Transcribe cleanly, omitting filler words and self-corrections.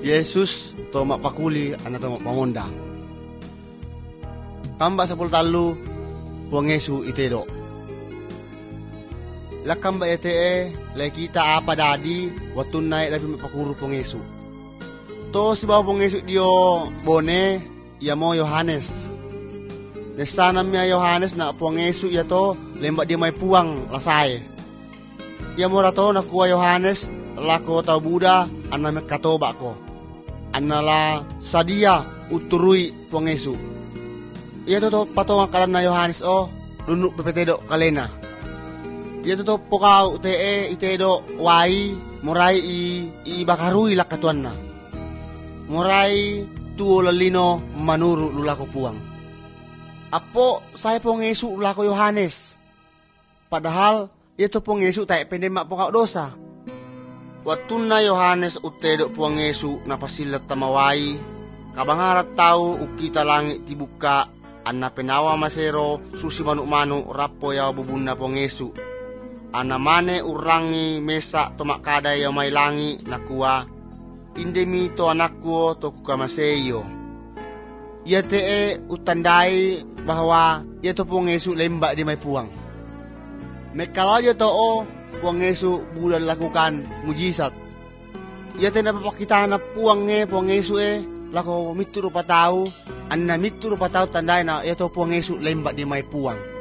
Yesus to makpakuli ana to makpamonda. Kamba 10 talu Puang Yesu itedo. Lakamba ete lay kita apa dadi watun naik dapat mapakuru Puang Yesu. To si bawa Puang Yesu dio bone ya mo Yohanes. Nesana miya Yohanes na Puang Yesu ya to lembak dia may puang lasay. Ya mo rato nakuha Yohanes lako tau Buddha anna katoba ko. Anala sadia uturui Puang Yesu. Iya to patonga kalan na Yohanes nunuk pepetedo kalena. Iya to pokaw itedo wai morai i bakarui lakatuan na. Morai tuo lalino manuru lulako puang. Apo saya Puang Yesu lulako Yohanes. Padahal ito Puang Yesu tayo pendemak pokaw dosa. Watun na Yohanes utedo Puang Yesu napasilat tamawai. Kabangarat tau ukita langit tibuka. Anna penawa masero susi manu-manu rapo ya bubunna Puang Yesu. Anna mane urangi mesa tomak kada ya may langi nakua. Indemi to anakku to kukamaseyo. Ia utandai bahwa ia to Puang Yesu lembak di may puang. Mekala dia to Puang Yesu bulan lakukan mujizat. Ia napapakita na Puang Yesu lako mitu rupa tau. Anna mitu rupa tau tandai na ito Puang Yesu lembak di may puang.